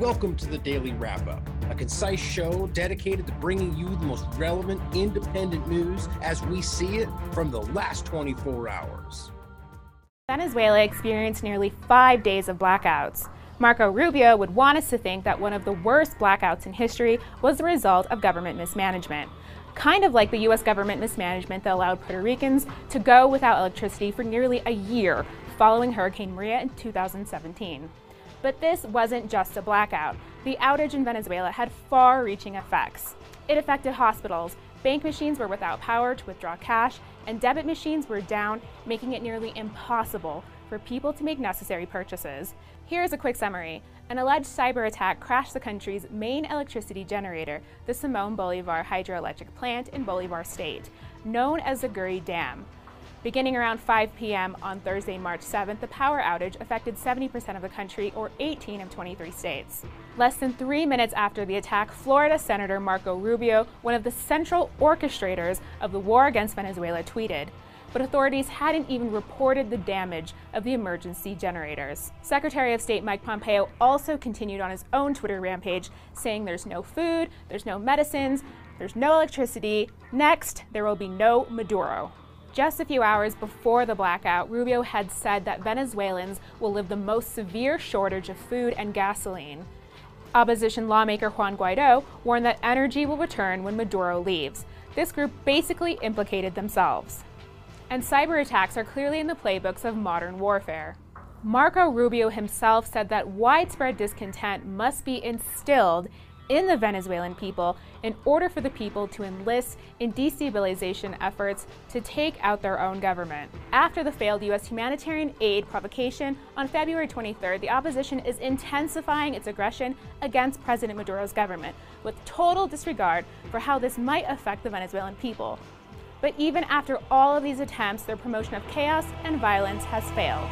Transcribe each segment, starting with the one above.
Welcome to the Daily Wrap-Up, a concise show dedicated to bringing you the most relevant independent news as we see it from the last 24 hours. Venezuela experienced nearly 5 days of blackouts. Marco Rubio would want us to think that one of the worst blackouts in history was the result of government mismanagement. Kind of like the U.S. government mismanagement that allowed Puerto Ricans to go without electricity for nearly a year following Hurricane Maria in 2017. But this wasn't just a blackout. The outage in Venezuela had far-reaching effects. It affected hospitals, bank machines were without power to withdraw cash, and debit machines were down, making it nearly impossible for people to make necessary purchases. Here's a quick summary. An alleged cyber attack crashed the country's main electricity generator, the Simon Bolivar hydroelectric plant in Bolivar State, known as the Guri Dam. Beginning around 5 p.m. on Thursday, March 7th, the power outage affected 70% of the country, or 18 of 23 states. Less than 3 minutes after the attack, Florida Senator Marco Rubio, one of the central orchestrators of the war against Venezuela, tweeted, but authorities hadn't even reported the damage of the emergency generators. Secretary of State Mike Pompeo also continued on his own Twitter rampage, saying there's no food, there's no medicines, there's no electricity. Next, there will be no Maduro. Just a few hours before the blackout, Rubio had said that Venezuelans will live the most severe shortage of food and gasoline. Opposition lawmaker Juan Guaido warned that energy will return when Maduro leaves. This group basically implicated themselves. And cyber attacks are clearly in the playbooks of modern warfare. Marco Rubio himself said that widespread discontent must be instilled in the Venezuelan people in order for the people to enlist in destabilization efforts to take out their own government. After the failed U.S. humanitarian aid provocation on February 23rd, the opposition is intensifying its aggression against President Maduro's government, with total disregard for how this might affect the Venezuelan people. But even after all of these attempts, their promotion of chaos and violence has failed.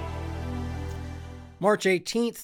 March 18th,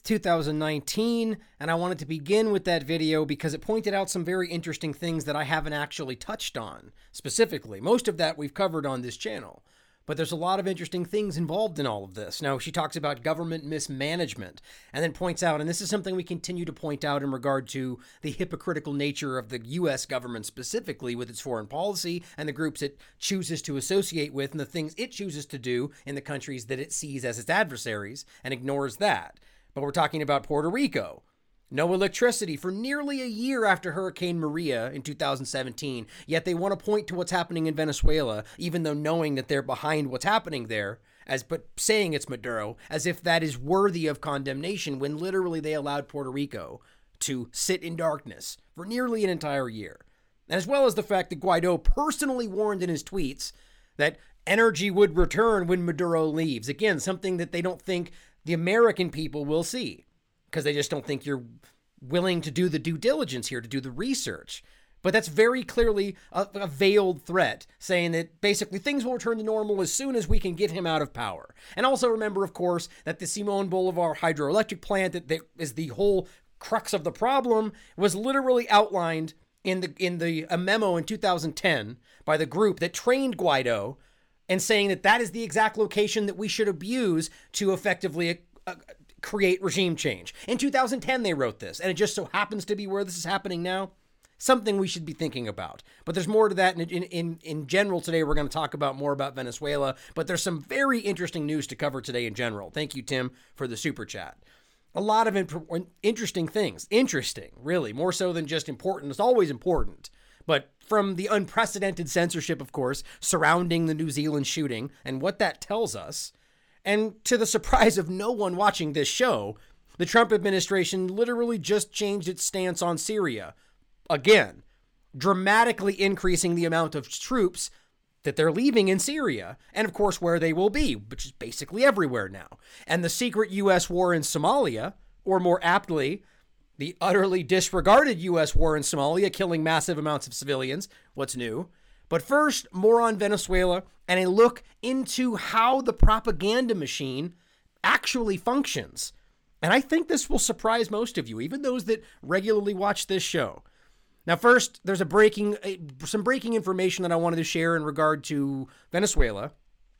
2019, and I wanted to begin with that video because it pointed out some very interesting things that I haven't actually touched on, specifically. Most of that we've covered on this channel, but there's a lot of interesting things involved in all of this. Now, she talks about government mismanagement and then points out, and this is something we continue to point out in regard to the hypocritical nature of the U.S. government specifically with its foreign policy and the groups it chooses to associate with and the things it chooses to do in the countries that it sees as its adversaries and ignores that. But we're talking about Puerto Rico. No electricity for nearly a year after Hurricane Maria in 2017, yet they want to point to what's happening in Venezuela, even though knowing that they're behind what's happening there, but saying it's Maduro, as if that is worthy of condemnation when literally they allowed Puerto Rico to sit in darkness for nearly an entire year. As well as the fact that Guaido personally warned in his tweets that energy would return when Maduro leaves. Again, something that they don't think the American people will see, because they just don't think you're willing to do the due diligence here, to do the research. But that's very clearly a veiled threat, saying that basically things will return to normal as soon as we can get him out of power. And also remember, of course, that the Simon Bolivar hydroelectric plant that is the whole crux of the problem was literally outlined in a memo in 2010 by the group that trained Guaido, and saying that that is the exact location that we should abuse to effectively create regime change. In 2010, they wrote this, and it just so happens to be where this is happening now. Something we should be thinking about. But there's more to that. In general, today we're going to talk about more about Venezuela, but there's some very interesting news to cover today in general. Thank you, Tim, for the super chat. A lot of interesting things. Interesting, really, more so than just important. It's always important. But from the unprecedented censorship, of course, surrounding the New Zealand shooting and what that tells us, and to the surprise of no one watching this show, the Trump administration literally just changed its stance on Syria. Again, dramatically increasing the amount of troops that they're leaving in Syria, and of course where they will be, which is basically everywhere now. And the secret U.S. war in Somalia, or more aptly, the utterly disregarded U.S. war in Somalia, killing massive amounts of civilians. What's new? But first, more on Venezuela and a look into how the propaganda machine actually functions. And I think this will surprise most of you, even those that regularly watch this show. Now, first, there's some breaking information that I wanted to share in regard to Venezuela.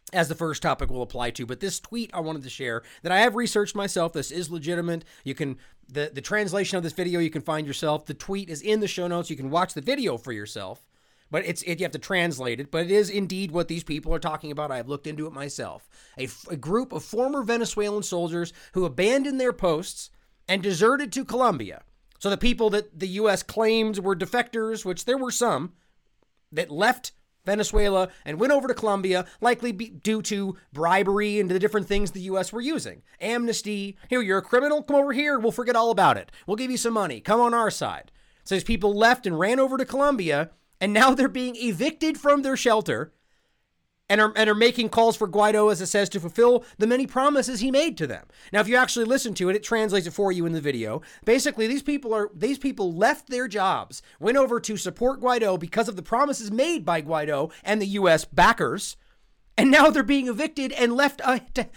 as the first topic will apply to. But this tweet I wanted to share that I have researched myself. This is legitimate. You can, the translation of this video you can find yourself. The tweet is in the show notes. You can watch the video for yourself. But you have to translate it. But it is indeed what these people are talking about. I have looked into it myself. A group of former Venezuelan soldiers who abandoned their posts and deserted to Colombia. So the people that the U.S. claimed were defectors, which there were some, that left Venezuela and went over to Colombia, likely due to bribery and the different things the U.S. were using. Amnesty. Here, you're a criminal. Come over here. We'll forget all about it. We'll give you some money. Come on our side. So these people left and ran over to Colombia, and now they're being evicted from their shelter and are making calls for Guaido, as it says, to fulfill the many promises he made to them. Now, if you actually listen to it, it translates it for you in the video. Basically, these people left their jobs, went over to support Guaido because of the promises made by Guaido and the U.S. backers, and now they're being evicted and left to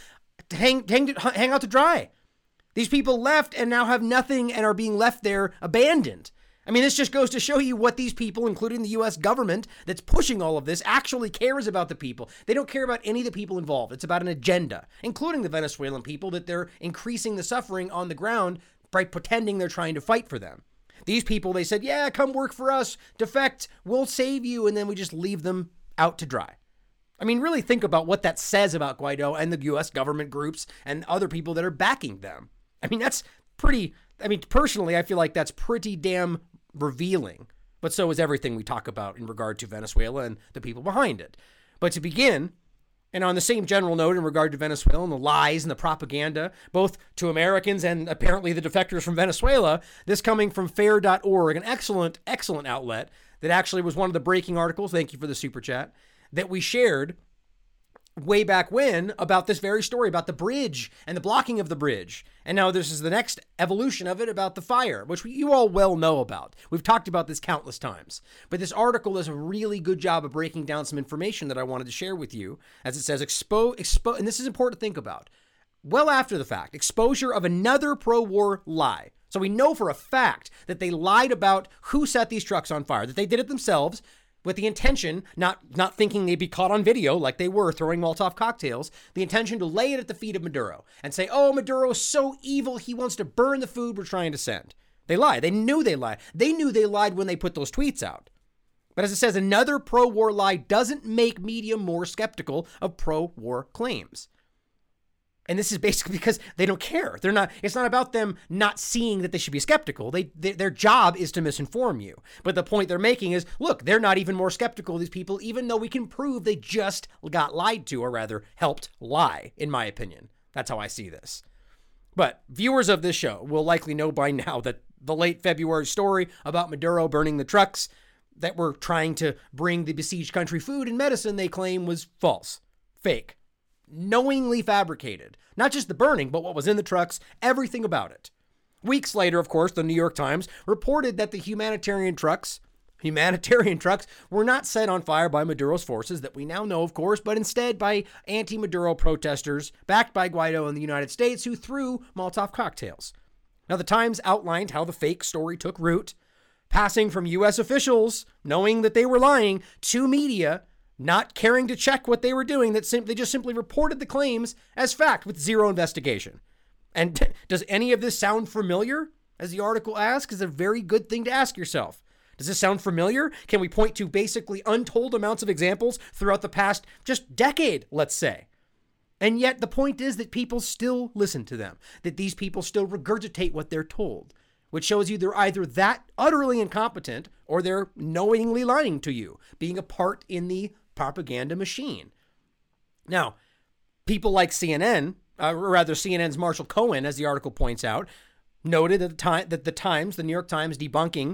hang out to dry. These people left and now have nothing and are being left there abandoned. I mean, this just goes to show you what these people, including the U.S. government that's pushing all of this, actually cares about the people. They don't care about any of the people involved. It's about an agenda, including the Venezuelan people, that they're increasing the suffering on the ground by pretending they're trying to fight for them. These people, they said, yeah, come work for us, defect, we'll save you, and then we just leave them out to dry. I mean, really think about what that says about Guaido and the U.S. government groups and other people that are backing them. I mean, personally, I feel like that's pretty damn revealing, but so is everything we talk about in regard to Venezuela and the people behind it. But to begin, and on the same general note in regard to Venezuela and the lies and the propaganda, both to Americans and apparently the defectors from Venezuela, this coming from fair.org, an excellent outlet that actually was one of the breaking articles, thank you for the super chat, that we shared way back when about this very story, about the bridge and the blocking of the bridge. And now this is the next evolution of it about the fire, which you all well know about. We've talked about this countless times. But this article does a really good job of breaking down some information that I wanted to share with you. As it says, and this is important to think about. Well after the fact, exposure of another pro-war lie. So we know for a fact that they lied about who set these trucks on fire, that they did it themselves, with the intention, not thinking they'd be caught on video like they were throwing Molotov cocktails, the intention to lay it at the feet of Maduro and say, oh, Maduro is so evil, he wants to burn the food we're trying to send. They lied. They knew they lied. They knew they lied when they put those tweets out. But as it says, another pro-war lie doesn't make media more skeptical of pro-war claims. And this is basically because they don't care. It's not about them not seeing that they should be skeptical. Their job is to misinform you. But the point they're making is, look, they're not even more skeptical, these people, even though we can prove they just got lied to, or rather helped lie, in my opinion. That's how I see this. But viewers of this show will likely know by now that the late February story about Maduro burning the trucks that were trying to bring the besieged country food and medicine they claim was false, fake. Knowingly fabricated. Not just the burning, but what was in the trucks, everything about it. Weeks later, of course, the New York Times reported that the humanitarian trucks were not set on fire by Maduro's forces that we now know, of course, but instead by anti-Maduro protesters backed by Guaido in the United States who threw Molotov cocktails. Now, the Times outlined how the fake story took root, passing from U.S. officials knowing that they were lying to media not caring to check what they were doing, they just simply reported the claims as fact with zero investigation. And does any of this sound familiar? As the article asks, is a very good thing to ask yourself. Does this sound familiar? Can we point to basically untold amounts of examples throughout the past just decade, let's say? And yet the point is that people still listen to them, that these people still regurgitate what they're told, which shows you they're either that utterly incompetent or they're knowingly lying to you, being a part in the propaganda machine. Now, people like CNN, CNN's Marshall Cohen, as the article points out, noted at the time that the New York Times debunking,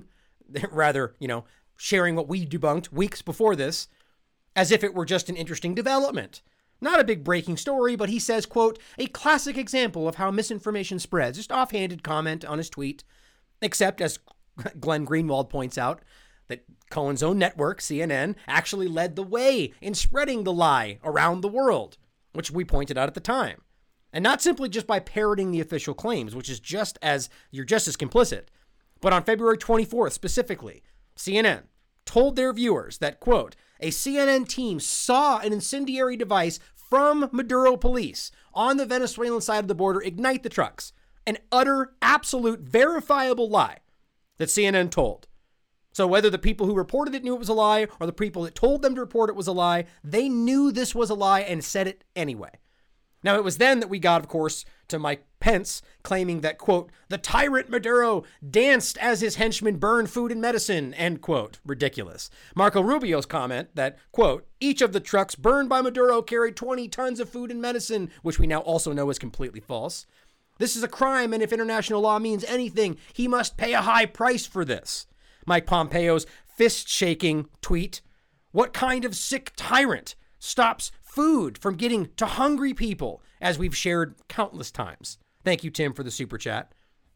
sharing what we debunked weeks before this, as if it were just an interesting development. Not a big breaking story, but he says, quote, a classic example of how misinformation spreads. Just offhanded comment on his tweet, except as Glenn Greenwald points out, that Cohen's own network, CNN, actually led the way in spreading the lie around the world, which we pointed out at the time. And not simply just by parroting the official claims, which is you're just as complicit. But on February 24th, specifically, CNN told their viewers that, quote, a CNN team saw an incendiary device from Maduro police on the Venezuelan side of the border ignite the trucks. An utter, absolute, verifiable lie that CNN told. So whether the people who reported it knew it was a lie or the people that told them to report it was a lie, they knew this was a lie and said it anyway. Now, it was then that we got, of course, to Mike Pence claiming that, quote, the tyrant Maduro danced as his henchmen burned food and medicine, end quote. Ridiculous. Marco Rubio's comment that, quote, each of the trucks burned by Maduro carried 20 tons of food and medicine, which we now also know is completely false. This is a crime, and if international law means anything, he must pay a high price for this. Mike Pompeo's fist-shaking tweet, what kind of sick tyrant stops food from getting to hungry people, as we've shared countless times? Thank you, Tim, for the super chat.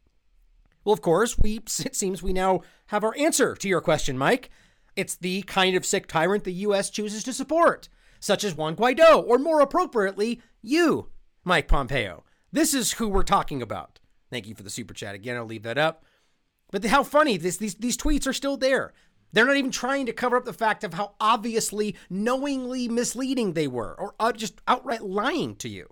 Well, of course, it seems we now have our answer to your question, Mike. It's the kind of sick tyrant the U.S. chooses to support, such as Juan Guaido, or more appropriately, you, Mike Pompeo. This is who we're talking about. Thank you for the super chat. Again, I'll leave that up. But how funny, these tweets are still there. They're not even trying to cover up the fact of how obviously, knowingly misleading they were, or just outright lying to you.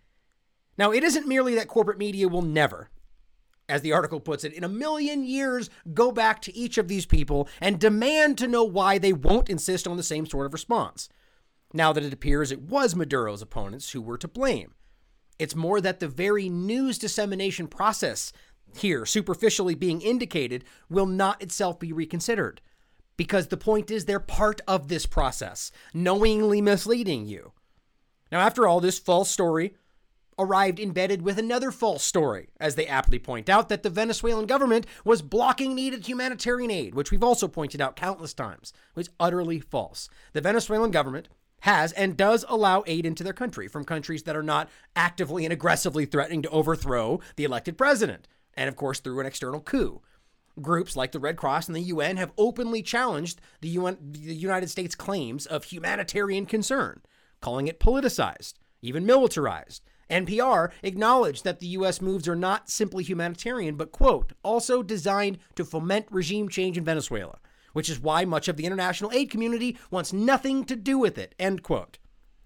Now, it isn't merely that corporate media will never, as the article puts it, in a million years go back to each of these people and demand to know why they won't insist on the same sort of response. Now that it appears it was Maduro's opponents who were to blame. It's more that the very news dissemination process here, superficially being indicated, will not itself be reconsidered. Because the point is they're part of this process, knowingly misleading you. Now, after all, this false story arrived embedded with another false story, as they aptly point out, that the Venezuelan government was blocking needed humanitarian aid, which we've also pointed out countless times, was utterly false. The Venezuelan government has and does allow aid into their country from countries that are not actively and aggressively threatening to overthrow the elected president, and of course through an external coup. Groups like the Red Cross and the UN have openly challenged the United States' claims of humanitarian concern, calling it politicized, even militarized. NPR acknowledged that the U.S. moves are not simply humanitarian, but, quote, also designed to foment regime change in Venezuela, which is why much of the international aid community wants nothing to do with it, end quote.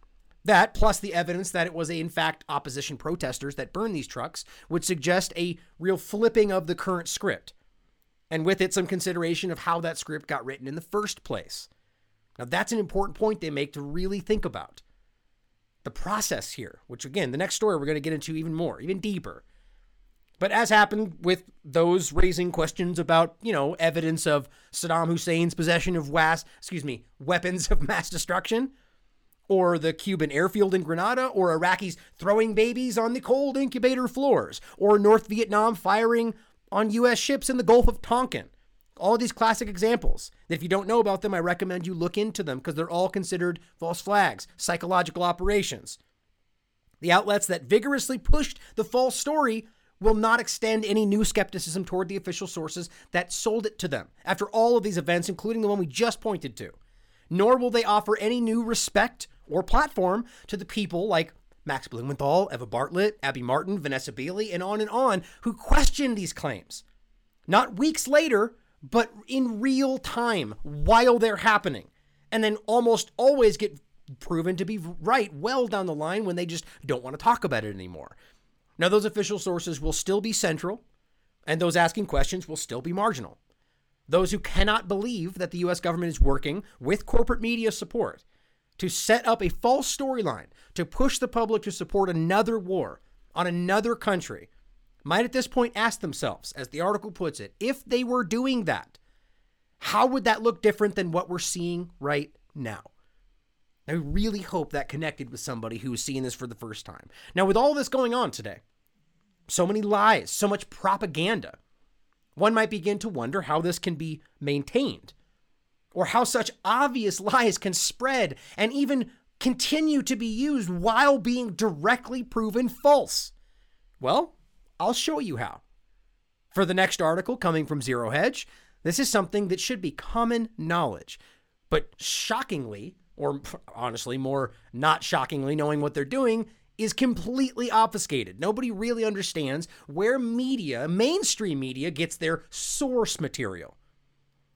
That, plus the evidence that it was, in fact, opposition protesters that burned these trucks, would suggest a real flipping of the current script. And with it, some consideration of how that script got written in the first place. Now, that's an important point they make to really think about. The process here, which, again, the next story we're going to get into even more, even deeper. But as happened with those raising questions about, evidence of Saddam Hussein's possession of weapons of mass destruction, or the Cuban airfield in Grenada, or Iraqis throwing babies on the cold incubator floors, or North Vietnam firing on U.S. ships in the Gulf of Tonkin. All of these classic examples that if you don't know about them, I recommend you look into them because they're all considered false flags, psychological operations. The outlets that vigorously pushed the false story will not extend any new skepticism toward the official sources that sold it to them after all of these events, including the one we just pointed to. Nor will they offer any new respect or platform to the people like Max Blumenthal, Eva Bartlett, Abby Martin, Vanessa Bailey, and on, who question these claims. Not weeks later, but in real time while they're happening. And then almost always get proven to be right well down the line when they just don't want to talk about it anymore. Now, those official sources will still be central, and those asking questions will still be marginal. Those who cannot believe that the U.S. government is working with corporate media support to set up a false storyline to push the public to support another war on another country might at this point ask themselves, as the article puts it, if they were doing that, how would that look different than what we're seeing right now? I really hope that connected with somebody who is seeing this for the first time. Now, with all this going on today, so many lies, so much propaganda, one might begin to wonder how this can be maintained, or how such obvious lies can spread and even continue to be used while being directly proven false. Well, I'll show you how. For the next article coming from Zero Hedge, this is something that should be common knowledge, but shockingly, or honestly more not shockingly, knowing what they're doing, is completely obfuscated. Nobody really understands where media, mainstream media, gets their source material.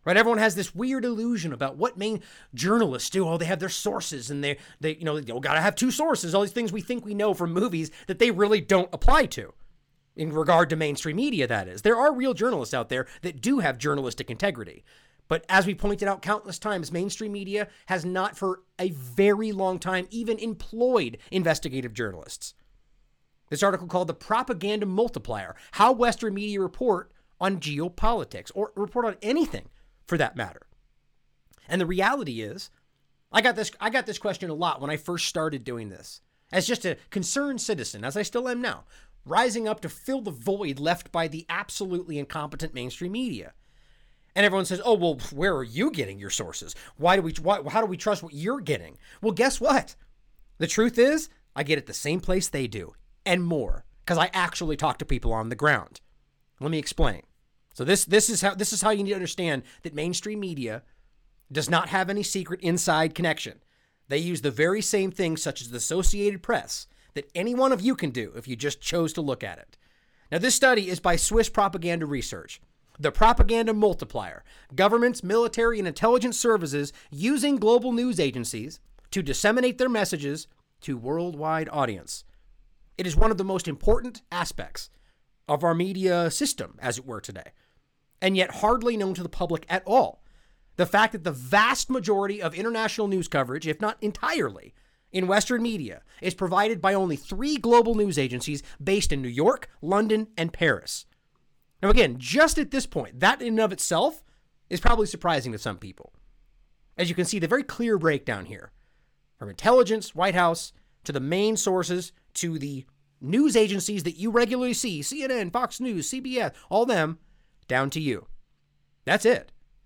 Right? Everyone has this weird illusion about what main journalists do. Oh, they have their sources and they got to have two sources. All these things we think we know from movies that they really don't apply to in regard to mainstream media, that is. There are real journalists out there that do have journalistic integrity. But as we pointed out countless times, mainstream media has not for a very long time even employed investigative journalists. This article called The Propaganda Multiplier, How Western Media Report on Geopolitics, or report on anything for that matter. And the reality is, I got this question a lot when I first started doing this. As just a concerned citizen, as I still am now, rising up to fill the void left by the absolutely incompetent mainstream media. And everyone says, oh, well, where are you getting your sources? How do we trust what you're getting? Well, guess what? The truth is, I get it the same place they do, and more, because I actually talk to people on the ground. Let me explain. So this is how you need to understand that mainstream media does not have any secret inside connection. They use the very same things, such as the Associated Press, that any one of you can do if you just chose to look at it. Now, this study is by Swiss Propaganda Research. The Propaganda Multiplier, governments, military, and intelligence services using global news agencies to disseminate their messages to worldwide audience. It is one of the most important aspects of our media system, as it were, today, and yet hardly known to the public at all. The fact that the vast majority of international news coverage, if not entirely, in Western media is provided by only 3 global news agencies based in New York, London, and Paris. Now, again, just at this point, that in and of itself is probably surprising to some people. As you can see, the very clear breakdown here, from intelligence, White House, to the main sources, to the news agencies that you regularly see, CNN, Fox News, CBS, all them, down to you. That's it.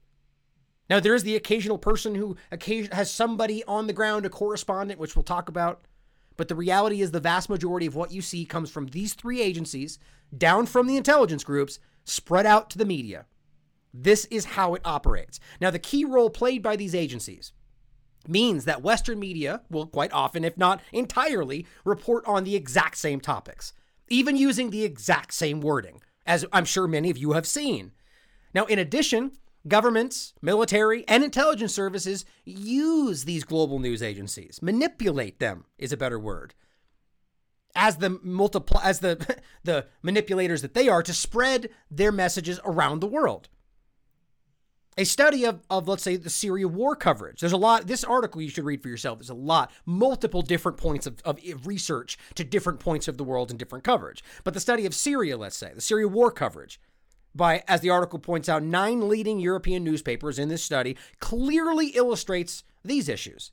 Now, there is the occasional person who has somebody on the ground, a correspondent, which we'll talk about. But the reality is the vast majority of what you see comes from these 3 agencies, down from the intelligence groups, spread out to the media. This is how it operates. Now, the key role played by these agencies means that Western media will quite often, if not entirely, report on the exact same topics, even using the exact same wording, as I'm sure many of you have seen. Now, in addition, governments, military, and intelligence services use these global news agencies. Manipulate them is a better word. As the manipulators that they are to spread their messages around the world. A study of let's say, the Syria war coverage. There's a lot, this article you should read for yourself. There's a lot, multiple different points of research to different points of the world and different coverage. But the study of Syria, let's say, the Syria war coverage, by, as the article points out, 9 leading European newspapers in this study, clearly illustrates these issues.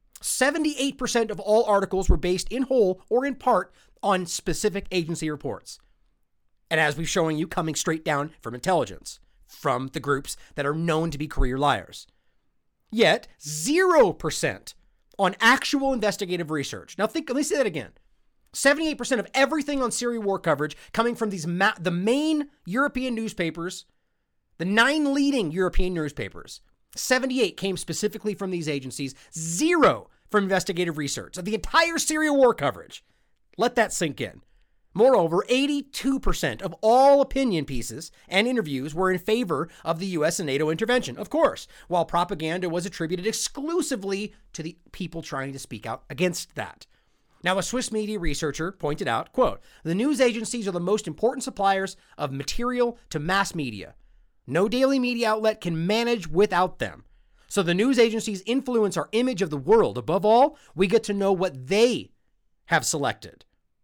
78% of all articles were based in whole or in part on specific agency reports. And as we're showing you, coming straight down from intelligence, from the groups that are known to be career liars. Yet, 0% on actual investigative research. Now let me say that again. 78% of everything on Syria war coverage coming from these the main European newspapers, the 9 leading European newspapers. 78 came specifically from these agencies, 0 from investigative research of the entire Syria war coverage. Let that sink in. Moreover, 82% of all opinion pieces and interviews were in favor of the U.S. and NATO intervention, of course, while propaganda was attributed exclusively to the people trying to speak out against that. Now, a Swiss media researcher pointed out, quote, "The news agencies are the most important suppliers of material to mass media. No daily media outlet can manage without them. So the news agencies influence our image of the world. Above all, we get to know what they have selected."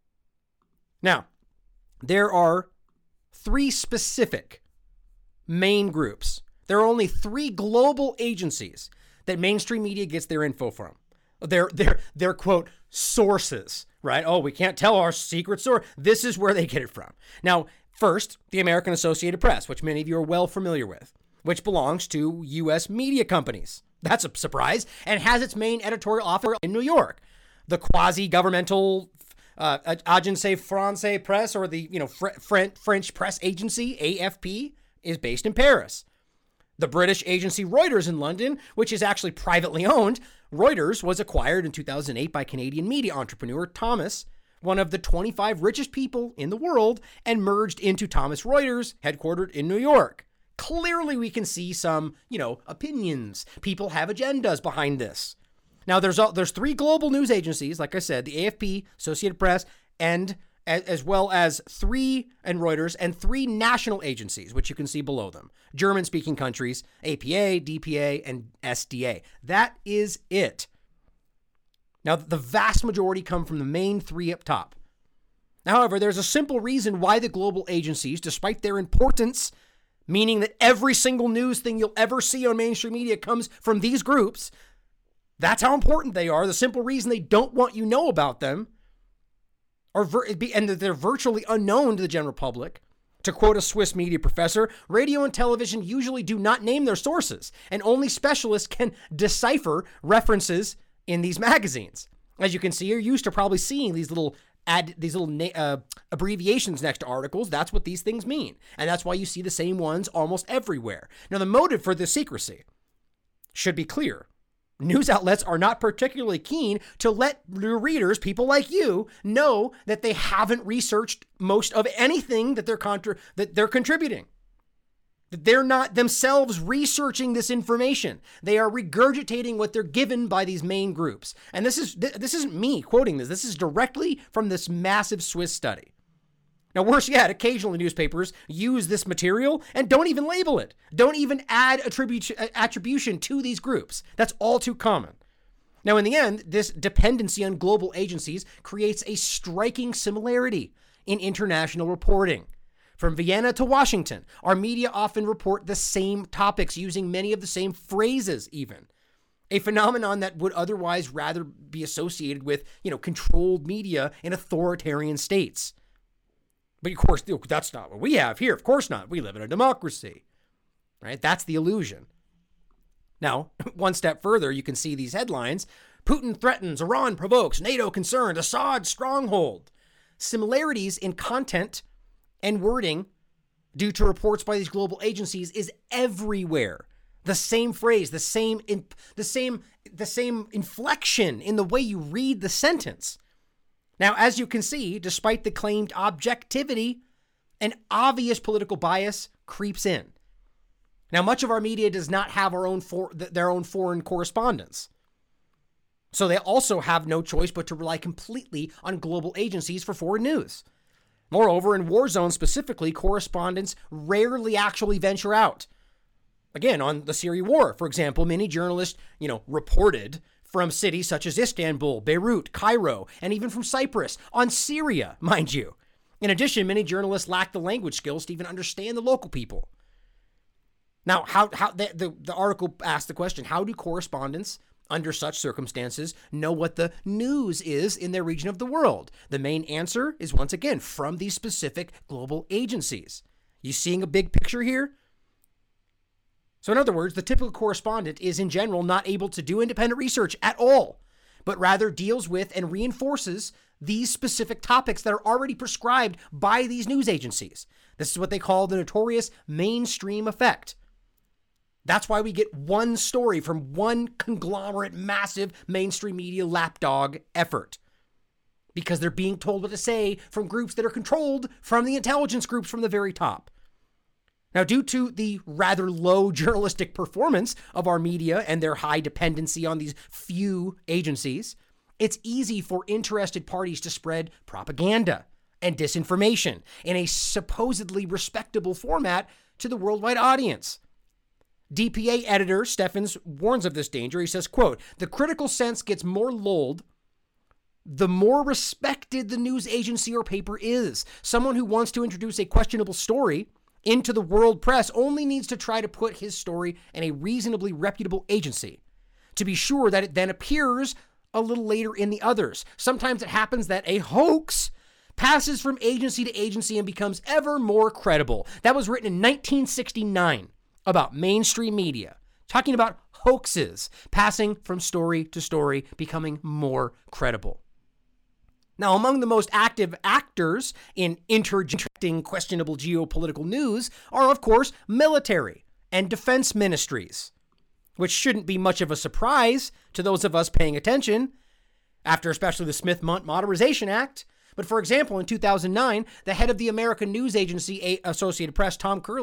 Now, there are 3 specific main groups. There are only 3 global agencies that mainstream media gets their info from. They're quote, sources, right? Oh, we can't tell our secret source. This is where they get it from. Now, first, the American Associated Press, which many of you are well familiar with, which belongs to U.S. media companies. That's a surprise, and has its main editorial office in New York. The quasi-governmental Agence France Presse, or the French press agency, AFP, is based in Paris. The British agency Reuters in London, which is actually privately owned. Reuters was acquired in 2008 by Canadian media entrepreneur Thomas, one of the 25 richest people in the world, and merged into Thomson Reuters, headquartered in New York. Clearly, we can see some, opinions. People have agendas behind this. Now, there's three global news agencies, like I said, the AFP, Associated Press, and as well as and Reuters, and three national agencies, which you can see below them. German-speaking countries, APA, DPA, and SDA. That is it. Now, the vast majority come from the main three up top. However, there's a simple reason why the global agencies, despite their importance, meaning that every single news thing you'll ever see on mainstream media comes from these groups, that's how important they are. The simple reason they don't want you know about them, and that they're virtually unknown to the general public. To quote a Swiss media professor, radio and television usually do not name their sources, and only specialists can decipher references in these magazines. As you can see, you're used to probably seeing these little abbreviations next to articles. That's what these things mean. And that's why you see the same ones almost everywhere. Now, the motive for this secrecy should be clear. News outlets are not particularly keen to let their readers, people like you, know that they haven't researched most of anything that they're contributing. That they're not themselves researching this information. They are regurgitating what they're given by these main groups. And this isn't me quoting this. This is directly from this massive Swiss study. Now, worse yet, occasionally newspapers use this material and don't even label it. Don't even add attribution to these groups. That's all too common. Now, in the end, this dependency on global agencies creates a striking similarity in international reporting. From Vienna to Washington, our media often report the same topics using many of the same phrases even. A phenomenon that would otherwise rather be associated with, controlled media in authoritarian states. But of course, that's not what we have here. Of course not. We live in a democracy, right? That's the illusion. Now, one step further, you can see these headlines. Putin threatens, Iran provokes, NATO concerned, Assad stronghold. Similarities in content and wording due to reports by these global agencies is everywhere. The same phrase, the same inflection in the way you read the sentence. Now, as you can see, despite the claimed objectivity, an obvious political bias creeps in. Now, much of our media does not have their own foreign correspondents. So they also have no choice but to rely completely on global agencies for foreign news. Moreover, in war zones specifically, correspondents rarely actually venture out. Again, on the Syria war, for example, many journalists, reported from cities such as Istanbul, Beirut, Cairo, and even from Cyprus, on Syria, mind you. In addition, many journalists lack the language skills to even understand the local people. Now, the article asked the question, how do correspondents, under such circumstances, know what the news is in their region of the world? The main answer is, once again, from these specific global agencies. You seeing a big picture here? So in other words, the typical correspondent is in general not able to do independent research at all, but rather deals with and reinforces these specific topics that are already prescribed by these news agencies. This is what they call the notorious mainstream effect. That's why we get one story from one conglomerate, massive mainstream media lapdog effort. Because they're being told what to say from groups that are controlled from the intelligence groups from the very top. Now, due to the rather low journalistic performance of our media and their high dependency on these few agencies, it's easy for interested parties to spread propaganda and disinformation in a supposedly respectable format to the worldwide audience. DPA editor Steffens warns of this danger. He says, quote, "The critical sense gets more lulled the more respected the news agency or paper is. Someone who wants to introduce a questionable story into the world press only needs to try to put his story in a reasonably reputable agency to be sure that it then appears a little later in the others. Sometimes it happens that a hoax passes from agency to agency and becomes ever more credible." That was written in 1969 about mainstream media, talking about hoaxes passing from story to story, becoming more credible. Now, among the most active actors in interjecting questionable geopolitical news are, of course, military and defense ministries, which shouldn't be much of a surprise to those of us paying attention, after especially the Smith Modernization Act. But for example, in 2009, the head of the American news agency Associated Press, Tom Curley,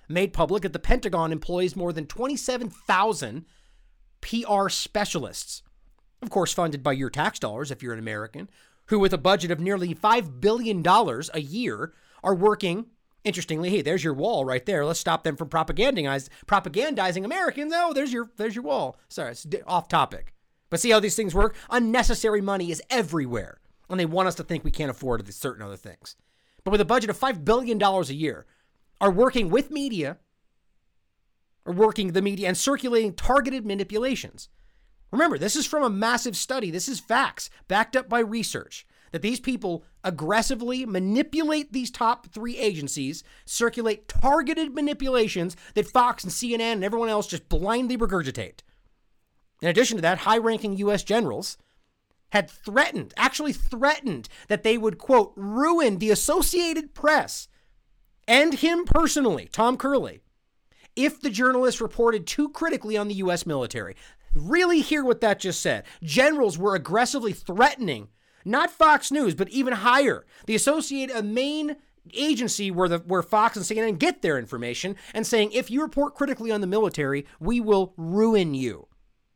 made public that the Pentagon employs more than 27,000 PR specialists, of course funded by your tax dollars if you're an American, who with a budget of nearly $5 billion a year are working. Interestingly, hey, there's your wall right there. Let's stop them from propagandizing Americans. Oh, there's your wall. Sorry, it's off topic. But see how these things work? Unnecessary money is everywhere, and they want us to think we can't afford certain other things. But with a budget of $5 billion a year, are working with media, or working the media and circulating targeted manipulations. Remember, this is from a massive study. This is facts backed up by research that these people aggressively manipulate these top three agencies, circulate targeted manipulations that Fox and CNN and everyone else just blindly regurgitate. In addition to that, high-ranking U.S. generals had actually threatened that they would, quote, ruin the Associated Press and him personally, Tom Curley, if the journalists reported too critically on the U.S. military. Really hear what that just said. Generals were aggressively threatening, not Fox News, but even higher, the Associated, a main agency where Fox and CNN get their information, and saying, if you report critically on the military, we will ruin you.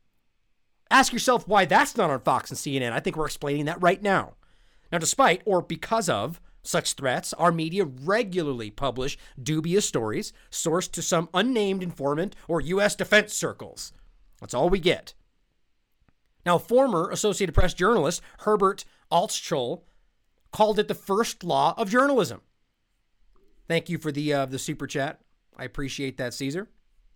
Ask yourself why that's not on Fox and CNN. I think we're explaining that right now. Now, despite or because of such threats, our media regularly publish dubious stories sourced to some unnamed informant or U.S. defense circles. That's all we get. Now, former Associated Press journalist Herbert Altschul called it the first law of journalism. Thank you for the super chat. I appreciate that, Caesar.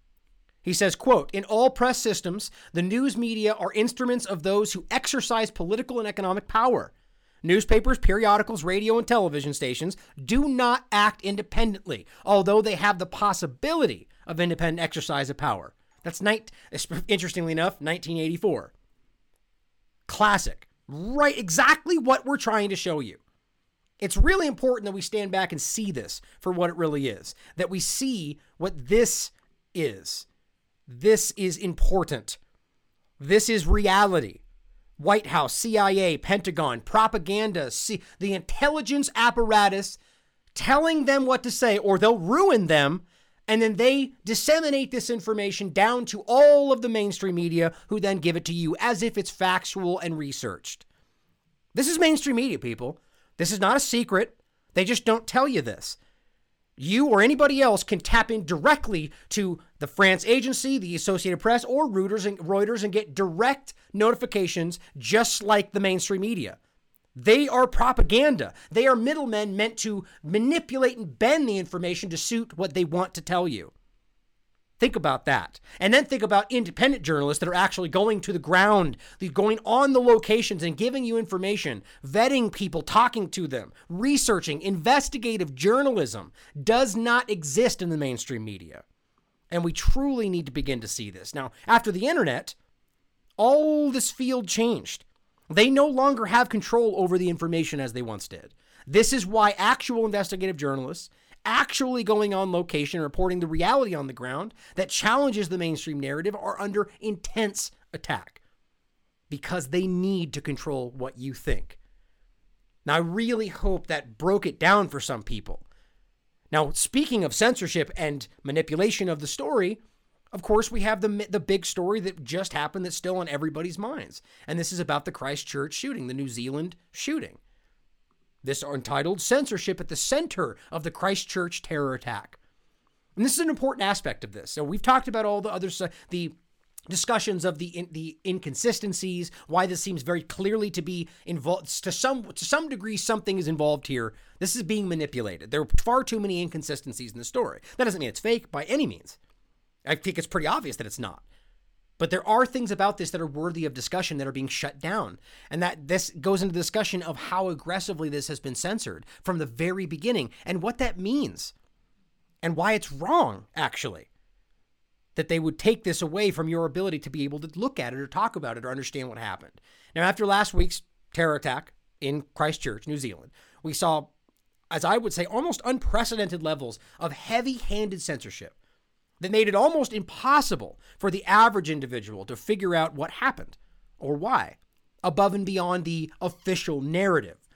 He says, quote, in all press systems, the news media are instruments of those who exercise political and economic power. Newspapers, periodicals, radio, and television stations do not act independently, although they have the possibility of independent exercise of power. That's, interestingly enough, 1984. Classic. Right, exactly what we're trying to show you. It's really important that we stand back and see this for what it really is, that we see what this is. This is important. This is reality. White House, CIA, Pentagon, propaganda, the intelligence apparatus telling them what to say, or they'll ruin them, and then they disseminate this information down to all of the mainstream media, who then give it to you as if it's factual and researched. This is mainstream media, people. This is not a secret. They just don't tell you this. You or anybody else can tap in directly to the France agency, the Associated Press, or Reuters and get direct notifications just like the mainstream media. They are propaganda. They are middlemen meant to manipulate and bend the information to suit what they want to tell you. Think about that. And then think about independent journalists that are actually going to the ground, going on the locations and giving you information, vetting people, talking to them, researching. Investigative journalism does not exist in the mainstream media. And we truly need to begin to see this. Now, after the internet, all this field changed. They no longer have control over the information as they once did. This is why actual investigative journalists actually going on location and reporting the reality on the ground that challenges the mainstream narrative are under intense attack because they need to control what you think. Now, I really hope that broke it down for some people. Now, speaking of censorship and manipulation of the story, of course, we have the big story that just happened that's still on everybody's minds. And this is about the Christchurch shooting, the New Zealand shooting. This are entitled Censorship at the Center of the Christchurch Terror Attack. And this is an important aspect of this. So we've talked about all the other the discussions of the inconsistencies, why this seems very clearly to be involved. To some degree, something is involved here. This is being manipulated. There are far too many inconsistencies in the story. That doesn't mean it's fake by any means. I think it's pretty obvious that it's not. But there are things about this that are worthy of discussion that are being shut down. And that this goes into the discussion of how aggressively this has been censored from the very beginning and what that means and why it's wrong, actually, that they would take this away from your ability to be able to look at it or talk about it or understand what happened. Now, after last week's terror attack in Christchurch, New Zealand, we saw, as I would say, almost unprecedented levels of heavy-handed censorship that made it almost impossible for the average individual to figure out what happened or why, above and beyond the official narrative.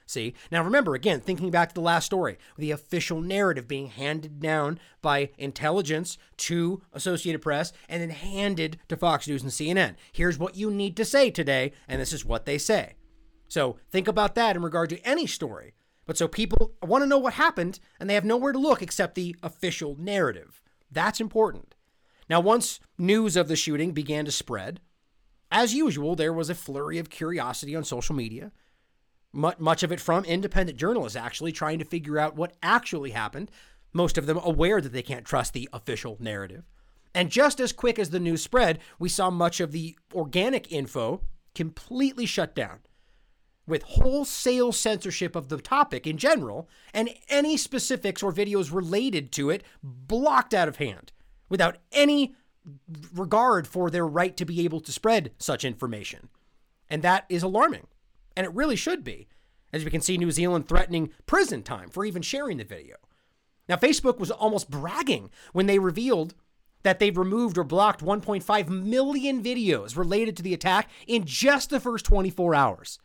See? Now remember, again, thinking back to the last story, the official narrative being handed down by intelligence to Associated Press and then handed to Fox News and CNN. Here's what you need to say today, and this is what they say. So think about that in regard to any story. But so people want to know what happened, and they have nowhere to look except the official narrative. That's important. Now, once news of the shooting began to spread, as usual, there was a flurry of curiosity on social media. Much of it from independent journalists actually trying to figure out what actually happened, most of them aware that they can't trust the official narrative. And just as quick as the news spread, we saw much of the organic info completely shut down, with wholesale censorship of the topic in general, and any specifics or videos related to it blocked out of hand, without any regard for their right to be able to spread such information. And that is alarming. And it really should be. As we can see, New Zealand threatening prison time for even sharing the video. Now, Facebook was almost bragging when they revealed that they've removed or blocked 1.5 million videos related to the attack in just the first 24 hours.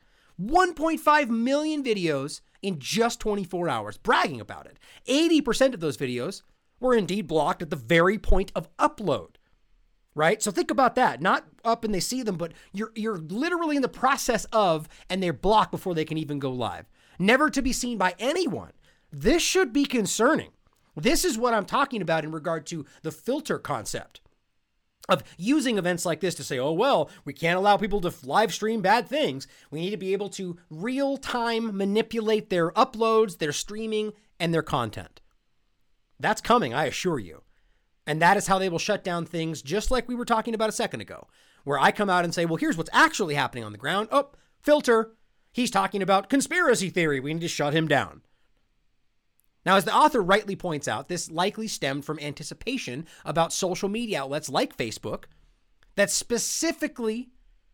1.5 million videos in just 24 hours, bragging about it. 80% of those videos were indeed blocked at the very point of upload. Right? So think about that. Not up and they see them, but you're literally in the process of, and they're blocked before they can even go live. Never to be seen by anyone. This should be concerning. This is what I'm talking about in regard to the filter concept of using events like this to say, oh, well, we can't allow people to live stream bad things. We need to be able to real time manipulate their uploads, their streaming, and their content. That's coming, I assure you. And that is how they will shut down things, just like we were talking about a second ago, where I come out and say, well, here's what's actually happening on the ground. Oh, filter. He's talking about conspiracy theory. We need to shut him down. Now, as the author rightly points out, this likely stemmed from anticipation about social media outlets like Facebook that specifically,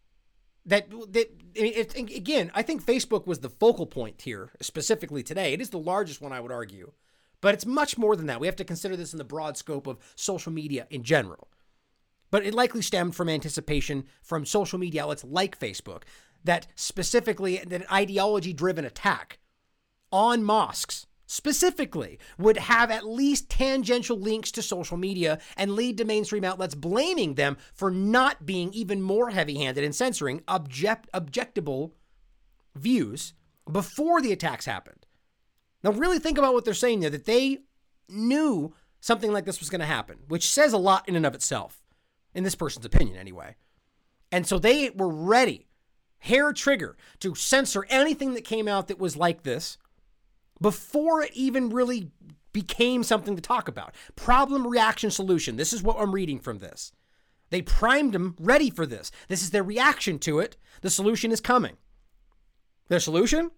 again, I think Facebook was the focal point here, specifically today. It is the largest one, I would argue. But it's much more than that. We have to consider this in the broad scope of social media in general. But it likely stemmed from anticipation from social media outlets like Facebook that specifically that an ideology-driven attack on mosques specifically would have at least tangential links to social media and lead to mainstream outlets blaming them for not being even more heavy-handed in censoring objectable views before the attacks happened. Now, really think about what they're saying there, that they knew something like this was going to happen, which says a lot in and of itself, in this person's opinion anyway. And so they were ready, hair trigger, to censor anything that came out that was like this before it even really became something to talk about. Problem, reaction, solution. This is what I'm reading from this. They primed them ready for this. This is their reaction to it. The solution is coming. Their solution?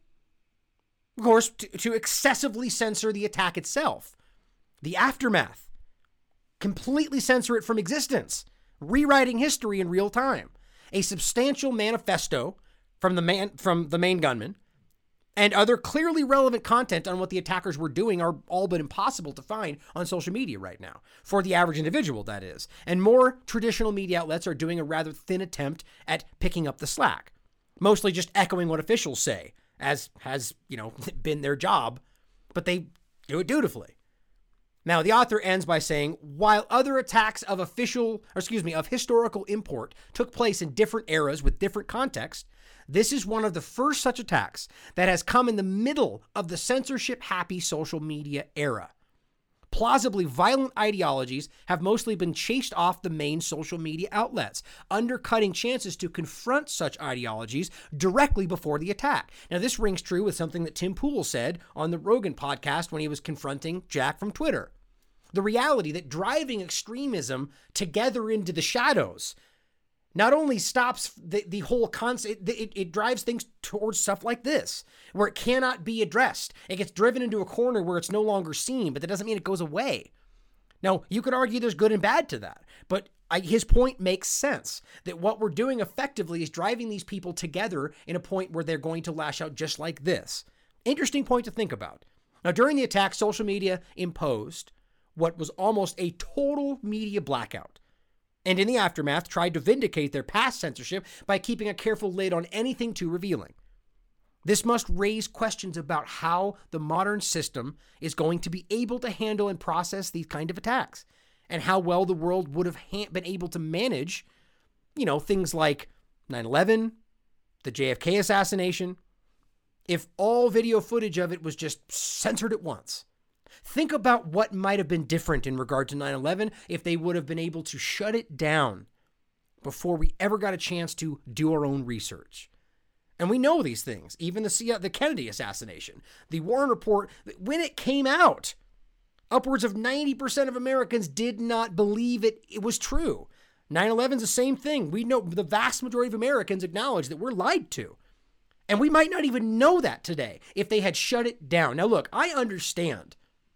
Of course, to excessively censor the attack itself. The aftermath. Completely censor it from existence. Rewriting history in real time. A substantial manifesto from the main gunman and other clearly relevant content on what the attackers were doing are all but impossible to find on social media right now. For the average individual, that is. And more traditional media outlets are doing a rather thin attempt at picking up the slack. Mostly just echoing what officials say, as has, been their job, but they do it dutifully. Now, the author ends by saying, while other attacks of historical import took place in different eras with different contexts, this is one of the first such attacks that has come in the middle of the censorship-happy social media era. Plausibly violent ideologies have mostly been chased off the main social media outlets, undercutting chances to confront such ideologies directly before the attack. Now, this rings true with something that Tim Pool said on the Rogan podcast when he was confronting Jack from Twitter. The reality that driving extremism together into the shadows not only stops the whole concept, it drives things towards stuff like this, where it cannot be addressed. It gets driven into a corner where it's no longer seen, but that doesn't mean it goes away. Now, you could argue there's good and bad to that, but his point makes sense, that what we're doing effectively is driving these people together in a point where they're going to lash out just like this. Interesting point to think about. Now, during the attack, social media imposed what was almost a total media blackout, and in the aftermath tried to vindicate their past censorship by keeping a careful lid on anything too revealing. This must raise questions about how the modern system is going to be able to handle and process these kind of attacks, and how well the world would have been able to manage, things like 9/11, the JFK assassination, if all video footage of it was just censored at once. Think about what might have been different in regard to 9/11 if they would have been able to shut it down before we ever got a chance to do our own research. And we know these things. Even the Kennedy assassination, the Warren Report, when it came out, upwards of 90% of Americans did not believe it was true. 9/11 is the same thing. We know the vast majority of Americans acknowledge that we're lied to. And we might not even know that today if they had shut it down. Now, look, I understand,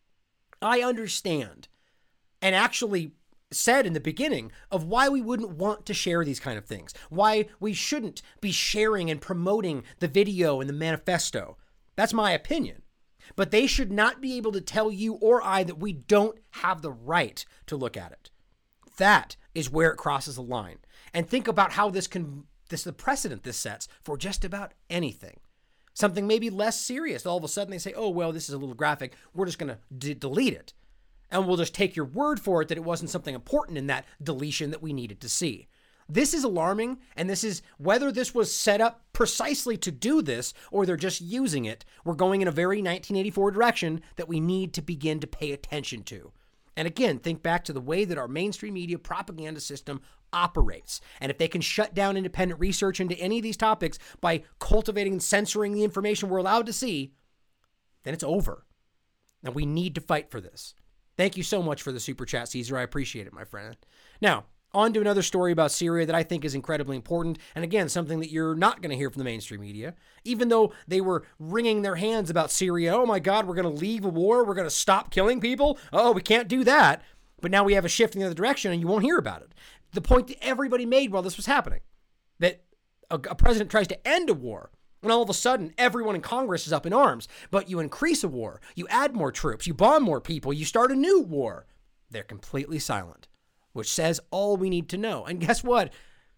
and actually said in the beginning of why we wouldn't want to share these kind of things, why we shouldn't be sharing and promoting the video and the manifesto. That's my opinion. But they should not be able to tell you or I that we don't have the right to look at it. That is where it crosses the line. And think about how the precedent this sets for just about anything. Something maybe less serious. All of a sudden they say, oh, well, this is a little graphic. We're just going to delete it. And we'll just take your word for it that it wasn't something important in that deletion that we needed to see. This is alarming, and this is whether this was set up precisely to do this or they're just using it. We're going in a very 1984 direction that we need to begin to pay attention to. And again, think back to the way that our mainstream media propaganda system operates. And if they can shut down independent research into any of these topics by cultivating and censoring the information we're allowed to see, then it's over. And we need to fight for this. Thank you so much for the super chat, Caesar. I appreciate it, my friend. Now, on to another story about Syria that I think is incredibly important. And again, something that you're not going to hear from the mainstream media, even though they were wringing their hands about Syria. Oh my God, we're going to leave a war. We're going to stop killing people. Oh, we can't do that. But now we have a shift in the other direction and you won't hear about it. The point that everybody made while this was happening, that a president tries to end a war, and all of a sudden, everyone in Congress is up in arms. But you increase a war, you add more troops, you bomb more people, you start a new war. They're completely silent, which says all we need to know. And guess what?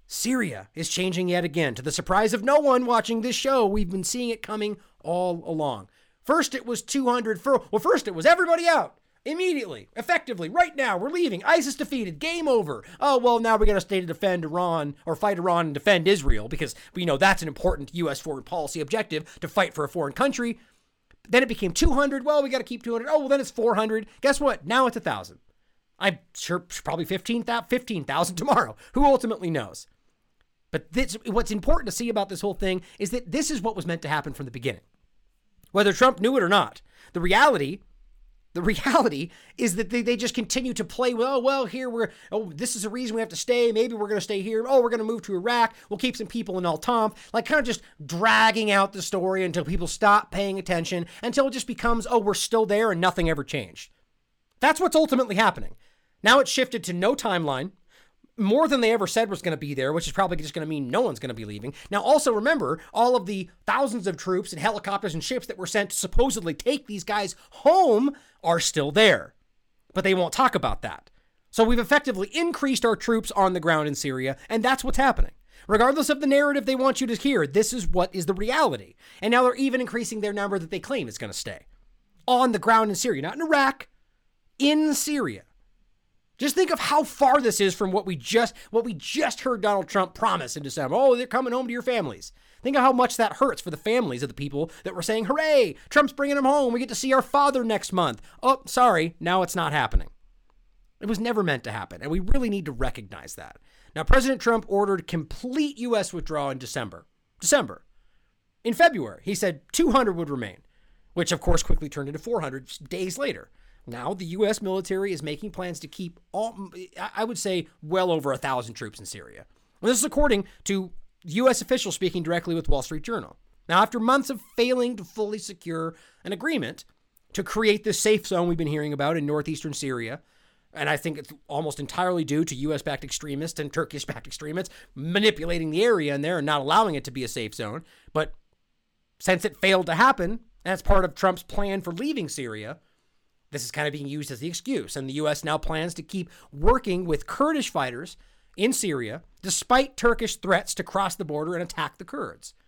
Syria is changing yet again. To the surprise of no one watching this show, we've been seeing it coming all along. First, it was 200. First, it was everybody out. Immediately, effectively, right now, we're leaving. ISIS defeated, game over. Oh, well, now we got to stay to defend Iran or fight Iran and defend Israel because we know that's an important U.S. foreign policy objective to fight for a foreign country. Then it became 200. Well, we got to keep 200. Oh, well, then it's 400. Guess what? Now it's 1,000. I'm sure probably 15,000 tomorrow. Who ultimately knows? But what's important to see about this whole thing is that this is what was meant to happen from the beginning. Whether Trump knew it or not, the reality is that they just continue to play with, this is a reason we have to stay. Maybe we're going to stay here. Oh, we're going to move to Iraq. We'll keep some people in Al-Tanf. Like kind of just dragging out the story until people stop paying attention, until it just becomes, oh, we're still there and nothing ever changed. That's what's ultimately happening. Now it's shifted to no timeline, more than they ever said was going to be there, which is probably just going to mean no one's going to be leaving. Now, also remember, all of the thousands of troops and helicopters and ships that were sent to supposedly take these guys home are still there. But they won't talk about that. So we've effectively increased our troops on the ground in Syria, and that's what's happening. Regardless of the narrative they want you to hear, this is what is the reality. And now they're even increasing their number that they claim is going to stay on the ground in Syria, not in Iraq, in Syria. Just think of how far this is from what we just heard Donald Trump promise in December. Oh, they're coming home to your families. Think of how much that hurts for the families of the people that were saying, hooray, Trump's bringing them home. We get to see our father next month. Oh, sorry, now it's not happening. It was never meant to happen, and we really need to recognize that. Now, President Trump ordered complete U.S. withdrawal in December. In February, he said 200 would remain, which of course quickly turned into 400 days later. Now, the U.S. military is making plans to keep I would say, well over 1,000 troops in Syria. Well, this is according to U.S. officials speaking directly with Wall Street Journal. Now, after months of failing to fully secure an agreement to create this safe zone we've been hearing about in northeastern Syria, and I think it's almost entirely due to U.S.-backed extremists and Turkish-backed extremists manipulating the area in there and not allowing it to be a safe zone. But since it failed to happen, as part of Trump's plan for leaving Syria, this is kind of being used as the excuse, and the U.S. now plans to keep working with Kurdish fighters in Syria, despite Turkish threats to cross the border and attack the Kurds.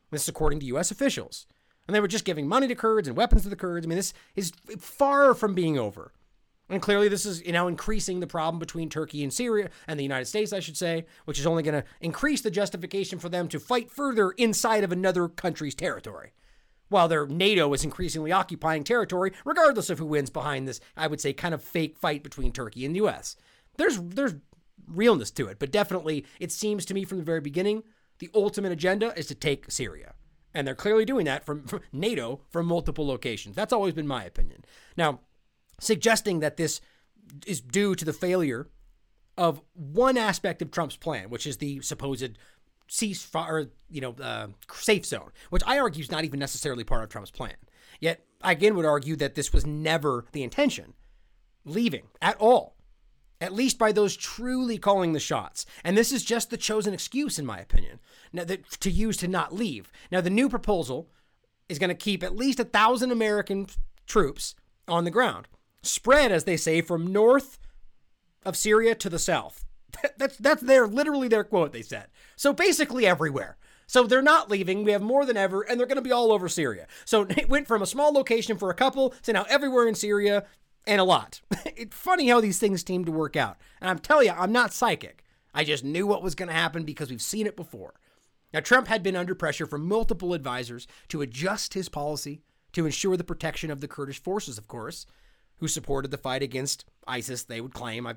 This is according to U.S. officials. And they were just giving money to Kurds and weapons to the Kurds. I mean, this is far from being over. And clearly this is, increasing the problem between Turkey and Syria and the United States, I should say, which is only going to increase the justification for them to fight further inside of another country's territory. While their NATO is increasingly occupying territory, regardless of who wins behind this, I would say, kind of fake fight between Turkey and the U.S. There's realness to it, but definitely it seems to me from the very beginning, the ultimate agenda is to take Syria. And they're clearly doing that from NATO from multiple locations. That's always been my opinion. Now, suggesting that this is due to the failure of one aspect of Trump's plan, which is the supposed ceasefire, safe zone, which I argue is not even necessarily part of Trump's plan. Yet, I again would argue that this was never the intention, leaving at all, at least by those truly calling the shots. And this is just the chosen excuse, in my opinion, now to use to not leave. Now, the new proposal is going to keep at least 1,000 American troops on the ground, spread, as they say, from north of Syria to the south. That's literally their quote, they said. So basically everywhere. So they're not leaving. We have more than ever, and they're going to be all over Syria. So it went from a small location for a couple to now everywhere in Syria, and a lot. It's funny how these things seem to work out. And I'm telling you, I'm not psychic. I just knew what was going to happen because we've seen it before. Now, Trump had been under pressure from multiple advisors to adjust his policy to ensure the protection of the Kurdish forces, of course, who supported the fight against ISIS, they would claim.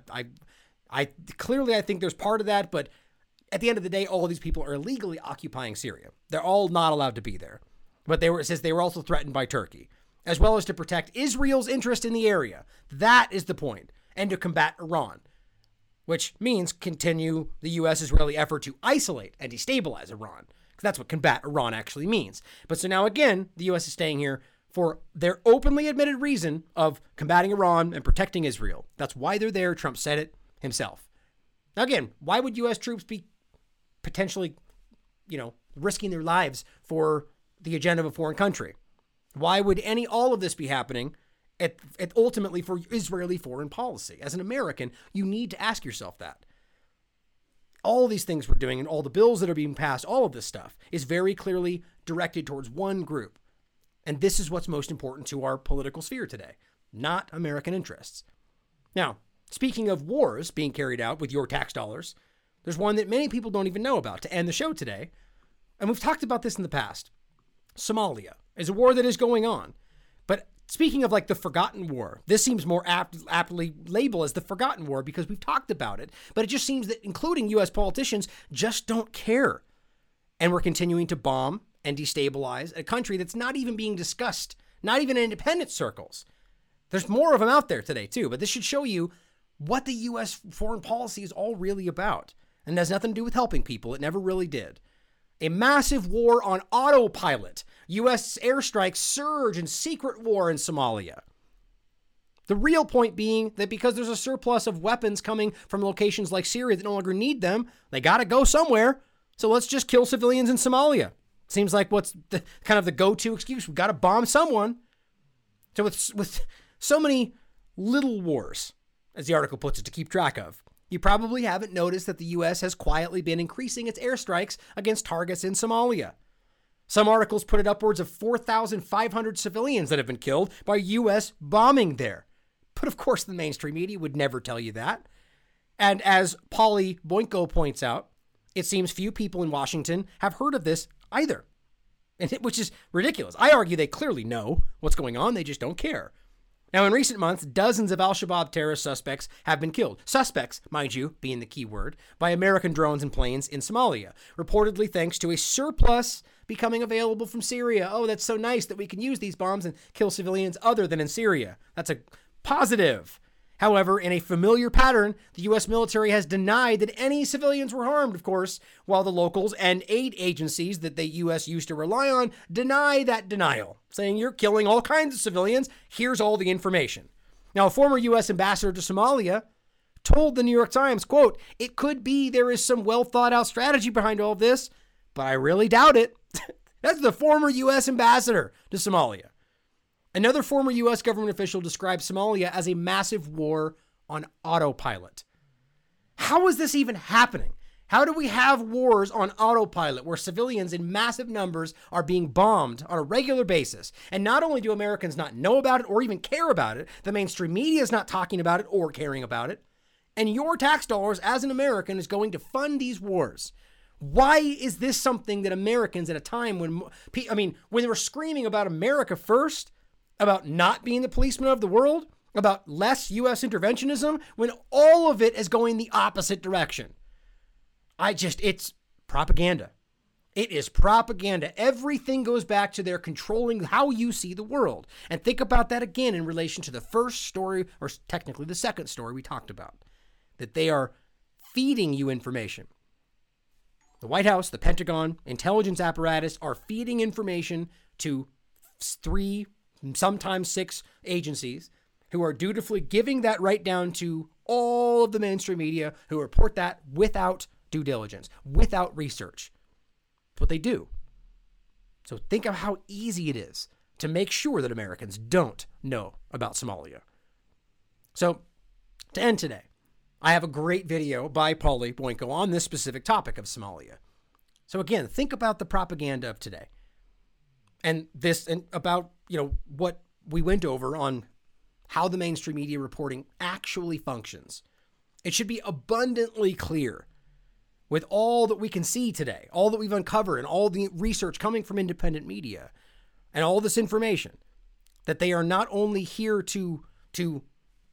I clearly think there's part of that, but at the end of the day, all of these people are illegally occupying Syria. They're all not allowed to be there. But it says they were also threatened by Turkey, as well as to protect Israel's interest in the area. That is the point. And to combat Iran, which means continue the U.S.-Israeli effort to isolate and destabilize Iran. Because that's what combat Iran actually means. But so now again, the U.S. is staying here for their openly admitted reason of combating Iran and protecting Israel. That's why they're there. Trump said it himself. Now again, why would U.S. troops be potentially, risking their lives for the agenda of a foreign country? Why would all of this be happening at ultimately for Israeli foreign policy? As an American, you need to ask yourself that. All these things we're doing and all the bills that are being passed, all of this stuff is very clearly directed towards one group. And this is what's most important to our political sphere today, not American interests. Now, speaking of wars being carried out with your tax dollars, there's one that many people don't even know about to end the show today. And we've talked about this in the past. Somalia is a war that is going on. But speaking of the forgotten war, this seems more aptly labeled as the forgotten war because we've talked about it. But it just seems that including U.S. politicians just don't care. And we're continuing to bomb and destabilize a country that's not even being discussed, not even in independent circles. There's more of them out there today too, but this should show you what the U.S. foreign policy is all really about. And it has nothing to do with helping people. It never really did. A massive war on autopilot. U.S. airstrikes surge in secret war in Somalia. The real point being that because there's a surplus of weapons coming from locations like Syria that no longer need them, they got to go somewhere. So let's just kill civilians in Somalia. Seems like what's the kind of the go-to excuse. We've got to bomb someone. So with so many little wars, as the article puts it, to keep track of, you probably haven't noticed that the U.S. has quietly been increasing its airstrikes against targets in Somalia. Some articles put it upwards of 4,500 civilians that have been killed by U.S. bombing there. But of course, the mainstream media would never tell you that. And as Polly Boinko points out, it seems few people in Washington have heard of this either, which is ridiculous. I argue they clearly know what's going on. They just don't care. Now, in recent months, dozens of al-Shabaab terrorist suspects have been killed. Suspects, mind you, being the key word, by American drones and planes in Somalia, reportedly thanks to a surplus becoming available from Syria. Oh, that's so nice that we can use these bombs and kill civilians other than in Syria. That's a positive. However, in a familiar pattern, the U.S. military has denied that any civilians were harmed, of course, while the locals and aid agencies that the U.S. used to rely on deny that denial, saying you're killing all kinds of civilians. Here's all the information. Now, a former U.S. ambassador to Somalia told the New York Times, quote, "It could be there is some well thought out strategy behind all this, but I really doubt it." That's the former U.S. ambassador to Somalia. Another former U.S. government official described Somalia as a massive war on autopilot. How is this even happening? How do we have wars on autopilot where civilians in massive numbers are being bombed on a regular basis? And not only do Americans not know about it or even care about it, the mainstream media is not talking about it or caring about it. And your tax dollars as an American is going to fund these wars. Why is this something that Americans at a time when they were screaming about America first, about not being the policeman of the world, about less U.S. interventionism, when all of it is going the opposite direction? It's propaganda. It is propaganda. Everything goes back to their controlling how you see the world. And think about that again in relation to the first story, or technically the second story we talked about, that they are feeding you information. The White House, the Pentagon, intelligence apparatus are feeding information to 3, sometimes 6 agencies who are dutifully giving that right down to all of the mainstream media who report that without due diligence, without research. That's what they do. So think of how easy it is to make sure that Americans don't know about Somalia. So to end today, I have a great video by Paulie Boinko on this specific topic of Somalia. So again, think about the propaganda of today and about, what we went over on how the mainstream media reporting actually functions. It should be abundantly clear with all that we can see today, all that we've uncovered and all the research coming from independent media and all this information, that they are not only here at the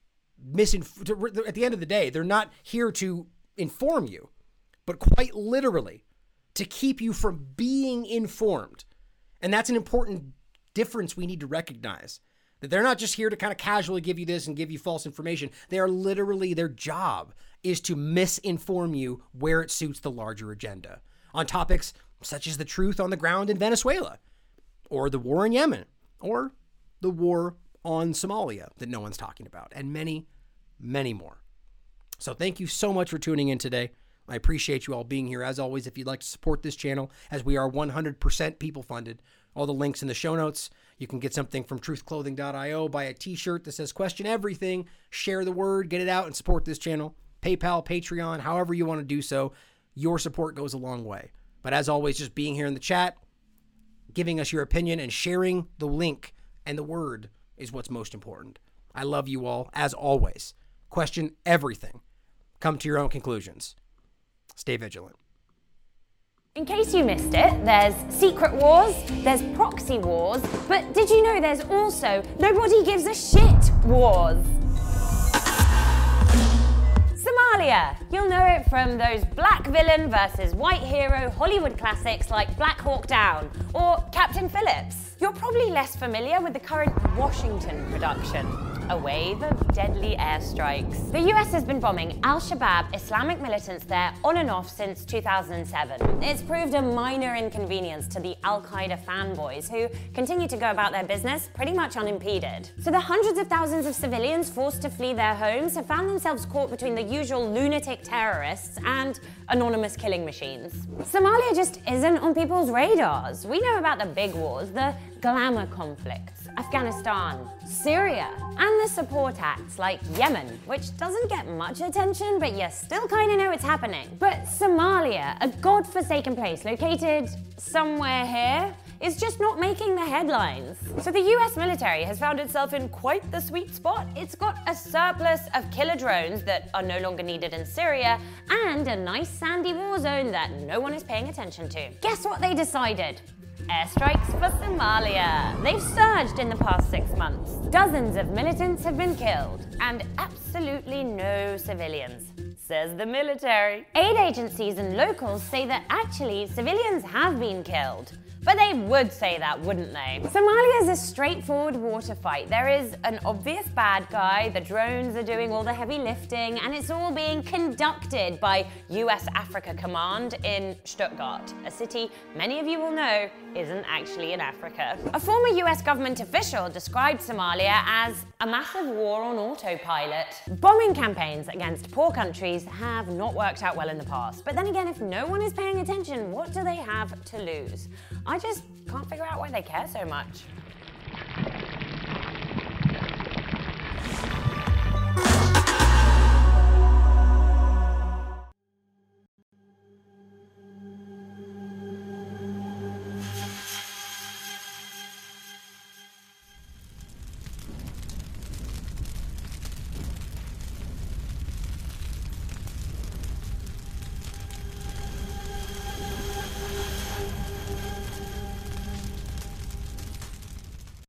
end of the day, they're not here to inform you, but quite literally to keep you from being informed. And that's an important difference we need to recognize, that they're not just here to kind of casually give you this and give you false information. They are literally, their job is to misinform you where it suits the larger agenda on topics such as the truth on the ground in Venezuela, or the war in Yemen, or the war on Somalia that no one's talking about, and many, many more. So thank you so much for tuning in today. I appreciate you all being here. As always, if you'd like to support this channel, as we are 100% people funded, all the links in the show notes. You can get something from truthclothing.io, buy a t-shirt that says question everything, share the word, get it out and support this channel. PayPal, Patreon, however you want to do so. Your support goes a long way. But as always, just being here in the chat, giving us your opinion and sharing the link and the word is what's most important. I love you all, as always. Question everything. Come to your own conclusions. Stay vigilant. In case you missed it, there's secret wars, there's proxy wars, but did you know there's also nobody gives a shit wars? Somalia! You'll know it from those black villain versus white hero Hollywood classics like Black Hawk Down or Captain Phillips. You're probably less familiar with the current Washington production, a wave of deadly airstrikes. The US has been bombing al-Shabaab Islamic militants there on and off since 2007. It's proved a minor inconvenience to the al-Qaeda fanboys who continue to go about their business pretty much unimpeded. So the hundreds of thousands of civilians forced to flee their homes have found themselves caught between the usual lunatic terrorists and anonymous killing machines. Somalia just isn't on people's radars. We know about the big wars, the glamour conflicts, Afghanistan, Syria, and the support acts like Yemen, which doesn't get much attention, but you still kind of know it's happening. But Somalia, a godforsaken place located somewhere here, is just not making the headlines. So the US military has found itself in quite the sweet spot. It's got a surplus of killer drones that are no longer needed in Syria, and a nice sandy war zone that no one is paying attention to. Guess what they decided? Airstrikes for Somalia. They've surged in the past 6 months. Dozens of militants have been killed, and absolutely no civilians, says the military. Aid agencies and locals say that actually civilians have been killed. But they would say that, wouldn't they? Somalia is a straightforward water fight. There is an obvious bad guy, the drones are doing all the heavy lifting, and it's all being conducted by US Africa Command in Stuttgart, a city many of you will know isn't actually in Africa. A former US government official described Somalia as a massive war on autopilot. Bombing campaigns against poor countries have not worked out well in the past. But then again, if no one is paying attention, what do they have to lose? I just can't figure out why they care so much.